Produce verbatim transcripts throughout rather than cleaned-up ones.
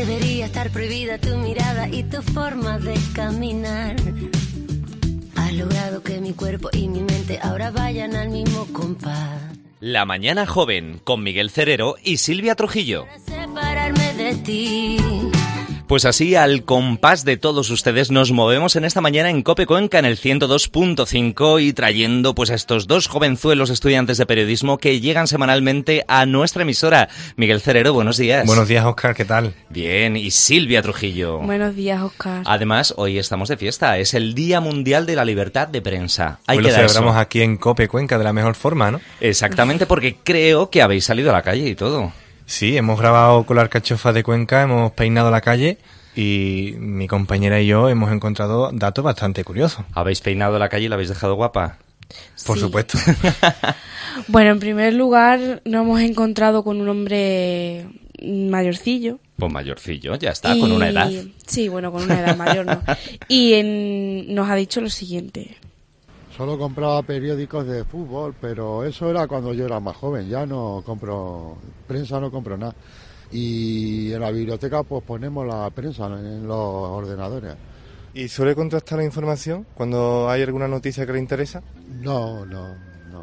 Debería estar prohibida tu mirada y tu forma de caminar. Has logrado que mi cuerpo y mi mente ahora vayan al mismo compás. La Mañana Joven, con Miguel Cerero y Silvia Trujillo. Para separarme de ti. Pues así, al compás de todos ustedes, nos movemos en esta mañana en COPE Cuenca en el ciento dos punto cinco y trayendo pues a estos dos jovenzuelos estudiantes de periodismo que llegan semanalmente a nuestra emisora. Miguel Cerero, buenos días. Buenos días, Óscar, ¿qué tal? Bien, y Silvia Trujillo. Buenos días, Óscar. Además, hoy estamos de fiesta, es el Día Mundial de la Libertad de Prensa. Hay Hoy que lo celebramos eso aquí en COPE Cuenca de la mejor forma, ¿no? Exactamente, porque creo que habéis salido a la calle y todo. Sí, hemos grabado con la alcachofa de Cuenca, hemos peinado la calle y mi compañera y yo hemos encontrado datos bastante curiosos. ¿Habéis peinado la calle y la habéis dejado guapa? Por sí. supuesto. Bueno, en primer lugar, nos hemos encontrado con un hombre mayorcillo. Pues mayorcillo, ya está, y... con una edad. Sí, bueno, con una edad mayor, ¿no? Y en... nos ha dicho lo siguiente. Solo compraba periódicos de fútbol, pero eso era cuando yo era más joven. Ya no compro prensa, no compro nada. Y en la biblioteca pues ponemos la prensa en los ordenadores. ¿Y suele contrastar la información cuando hay alguna noticia que le interesa? No, no, no.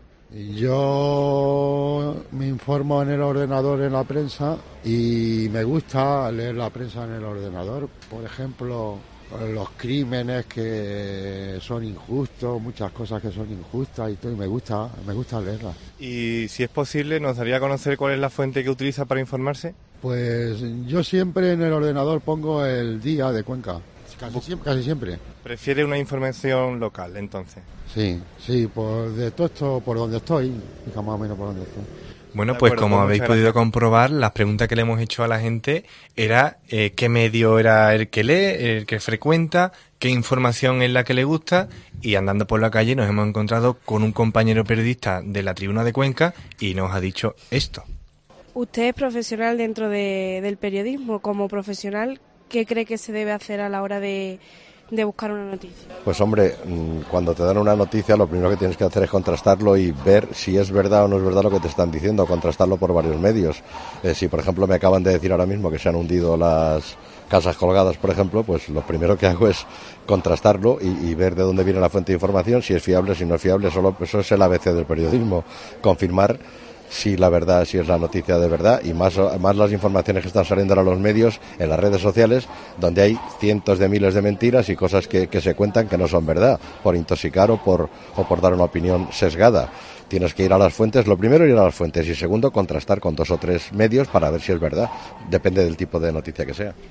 Yo me informo en el ordenador, en la prensa, y me gusta leer la prensa en el ordenador. Por ejemplo, los crímenes que son injustos, muchas cosas que son injustas y todo, y me gusta, me gusta leerlas. Y si es posible, ¿nos daría a conocer cuál es la fuente que utiliza para informarse? Pues yo siempre en el ordenador pongo el día de Cuenca, casi siempre. Casi siempre. ¿Prefiere una información local, entonces? Sí, sí, por de todo esto, por donde estoy, más o menos por donde estoy. Bueno, pues acuerdo, como pues habéis muchas podido gracias. comprobar, las preguntas que le hemos hecho a la gente era eh, qué medio era el que lee, el que frecuenta, qué información es la que le gusta, y andando por la calle nos hemos encontrado con un compañero periodista de la Tribuna de Cuenca y nos ha dicho esto. Usted es profesional dentro de, del periodismo. Como profesional, ¿qué cree que se debe hacer a la hora de, de buscar una noticia? Pues hombre, cuando te dan una noticia lo primero que tienes que hacer es contrastarlo y ver si es verdad o no es verdad lo que te están diciendo, contrastarlo por varios medios. Eh, si por ejemplo me acaban de decir ahora mismo que se han hundido las casas colgadas, por ejemplo, pues lo primero que hago es contrastarlo y, y ver de dónde viene la fuente de información, si es fiable, si no es fiable. Solo eso es el A B C del periodismo, confirmar si la verdad, si es la noticia de verdad, y más, más las informaciones que están saliendo a los medios, en las redes sociales, donde hay cientos de miles de mentiras y cosas que, que se cuentan que no son verdad, por intoxicar o por, o por dar una opinión sesgada. Tienes que ir a las fuentes, lo primero ir a las fuentes y segundo contrastar con dos o tres medios para ver si es verdad, depende del tipo de noticia que sea.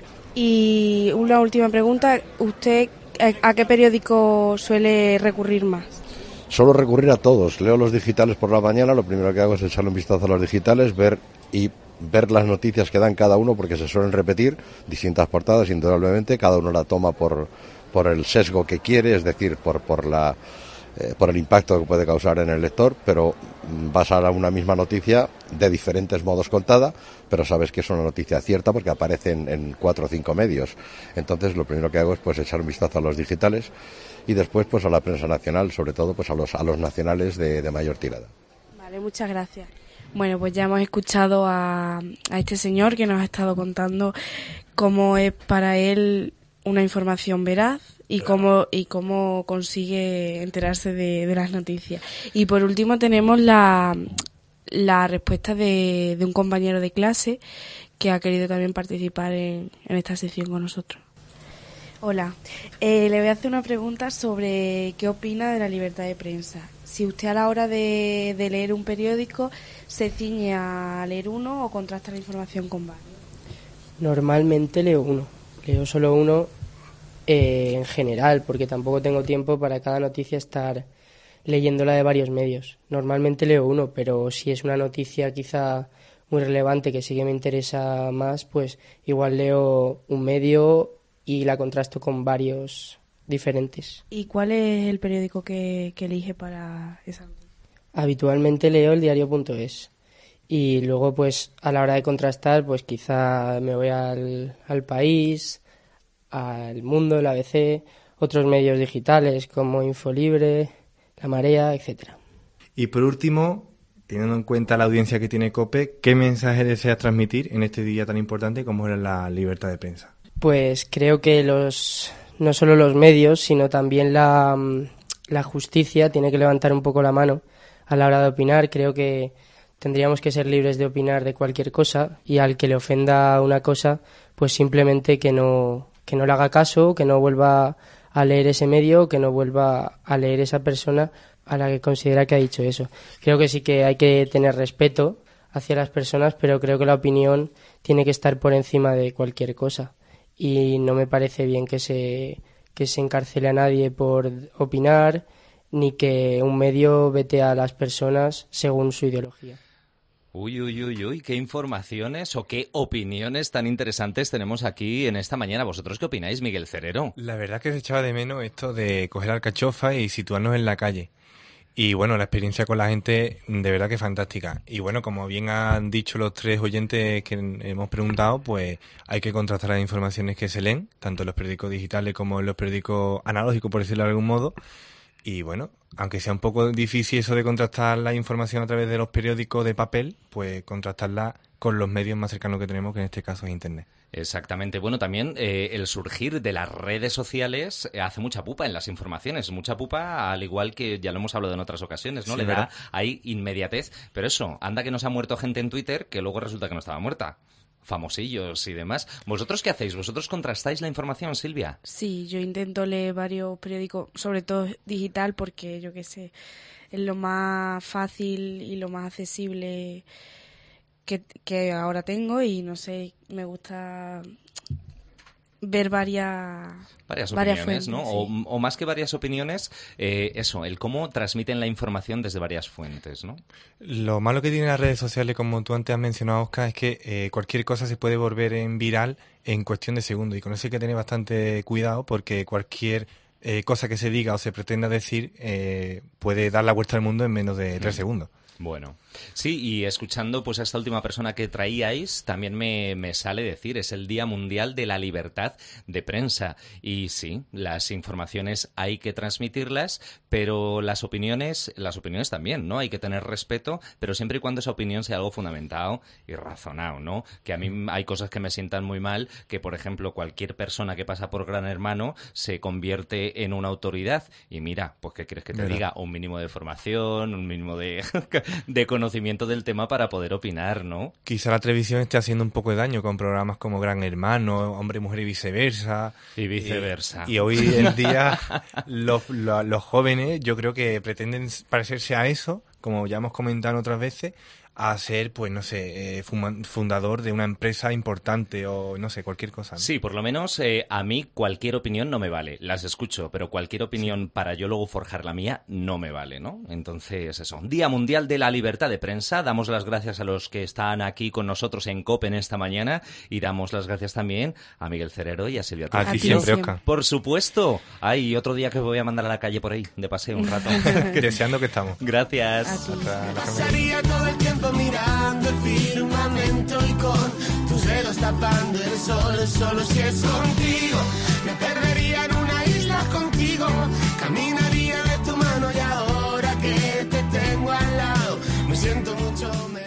Y una última pregunta, ¿usted a qué periódico suele recurrir más? Suelo recurrir a todos. Leo los digitales por la mañana, lo primero que hago es echarle un vistazo a los digitales, ver y ver las noticias que dan cada uno, porque se suelen repetir, distintas portadas, indudablemente, cada uno la toma por, por el sesgo que quiere, es decir, por, por, la, eh, por el impacto que puede causar en el lector, pero vas a una misma noticia de diferentes modos contada, pero sabes que es una noticia cierta porque aparece en, en cuatro o cinco medios. Entonces lo primero que hago es pues echar un vistazo a los digitales y después pues a la prensa nacional, sobre todo pues a los a los nacionales de, de mayor tirada. Vale, muchas gracias. Bueno, pues ya hemos escuchado a, a este señor que nos ha estado contando cómo es para él una información veraz y cómo y cómo consigue enterarse de, de las noticias. Y por último tenemos la, la respuesta de, de un compañero de clase que ha querido también participar en, en esta sección con nosotros. Hola, eh, le voy a hacer una pregunta sobre qué opina de la libertad de prensa. Si usted a la hora de, de leer un periódico se ciñe a leer uno o contrasta la información con varios. Normalmente leo uno, leo solo uno eh, en general, porque tampoco tengo tiempo para cada noticia estar leyéndola de varios medios. Normalmente leo uno, pero si es una noticia quizá muy relevante que sí que me interesa más, pues igual leo un medio y la contrasto con varios diferentes. ¿Y cuál es el periódico que, que elige para esa noticia? Habitualmente leo el diario punto es y luego pues a la hora de contrastar pues quizá me voy al, al País, al Mundo, el A B C, otros medios digitales como Infolibre, La Marea, etcétera. Y por último teniendo en cuenta la audiencia que tiene COPE, ¿qué mensaje deseas transmitir en este día tan importante como es la libertad de prensa? Pues creo que los no solo los medios, sino también la, la justicia tiene que levantar un poco la mano a la hora de opinar. Creo que tendríamos que ser libres de opinar de cualquier cosa, y al que le ofenda una cosa, pues simplemente que no, que no le haga caso, que no vuelva a leer ese medio, que no vuelva a leer esa persona a la que considera que ha dicho eso. Creo que sí que hay que tener respeto hacia las personas, pero creo que la opinión tiene que estar por encima de cualquier cosa. Y no me parece bien que se, que se encarcele a nadie por opinar, ni que un medio vete a las personas según su ideología. Uy, uy, uy, uy, qué informaciones o qué opiniones tan interesantes tenemos aquí en esta mañana. ¿Vosotros qué opináis, Miguel Cerero? La verdad que se echaba de menos esto de coger alcachofa y situarnos en la calle. Y bueno, la experiencia con la gente de verdad que fantástica. Y bueno, como bien han dicho los tres oyentes que hemos preguntado, pues hay que contrastar las informaciones que se leen, tanto en los periódicos digitales como en los periódicos analógicos, por decirlo de algún modo. Y bueno, aunque sea un poco difícil eso de contrastar la información a través de los periódicos de papel, pues contrastarla con los medios más cercanos que tenemos, que en este caso es Internet. Exactamente. Bueno, también eh, el surgir de las redes sociales hace mucha pupa en las informaciones, mucha pupa, al igual que ya lo hemos hablado en otras ocasiones, ¿no? Sí, Le ¿verdad? da ahí inmediatez. Pero eso, anda que nos ha muerto gente en Twitter que luego resulta que no estaba muerta. Famosillos y demás. ¿Vosotros qué hacéis? ¿Vosotros contrastáis la información, Silvia? Sí, yo intento leer varios periódicos, sobre todo digital, porque yo qué sé, es lo más fácil y lo más accesible que, que ahora tengo, y no sé, me gusta ver varias Varias varias opiniones, fuentes, ¿no? sí. O, o más que varias opiniones, eh, eso, el cómo transmiten la información desde varias fuentes, ¿no? Lo malo que tienen las redes sociales, como tú antes has mencionado, Oscar, es que eh, cualquier cosa se puede volver en viral en cuestión de segundos, y con eso hay que tener bastante cuidado, porque cualquier eh, cosa que se diga o se pretenda decir eh, puede dar la vuelta al mundo en menos de tres segundos. Bueno, sí, y escuchando pues a esta última persona que traíais, también me, me sale decir, es el Día Mundial de la Libertad de Prensa. Y sí, las informaciones hay que transmitirlas, pero las opiniones, las opiniones también, ¿no? Hay que tener respeto, pero siempre y cuando esa opinión sea algo fundamentado y razonado, ¿no? Que a mí hay cosas que me sientan muy mal, que por ejemplo cualquier persona que pasa por Gran Hermano se convierte en una autoridad. Y mira, pues ¿qué quieres que te ¿Verdad? diga? Un mínimo de formación, un mínimo de... de conocimiento del tema para poder opinar, ¿no? Quizá la televisión esté haciendo un poco de daño con programas como Gran Hermano, Hombre, Mujer y Viceversa. Y viceversa. Y, y hoy en día los, los, los jóvenes yo creo que pretenden parecerse a eso, como ya hemos comentado otras veces, a ser, pues no sé, eh, fundador de una empresa importante o no sé, cualquier cosa, ¿no? Sí, por lo menos eh, a mí cualquier opinión no me vale. Las escucho, pero cualquier opinión sí. para yo luego forjar la mía no me vale, ¿no? Entonces, eso. Día Mundial de la Libertad de Prensa. Damos las gracias a los que están aquí con nosotros en COPE en esta mañana, y damos las gracias también a Miguel Cerero y a Silvia Torres. A ti siempre, Oscar. Por supuesto. Ay, otro día que voy a mandar a la calle por ahí, de paseo un rato. Deseando que estamos. Gracias. Hasta la Pasaría todo el tiempo mirando el firmamento y con tus dedos tapando el sol, solo si es contigo. Me perdería en una isla contigo, caminaría de tu mano, y ahora que te tengo al lado me siento mucho mejor.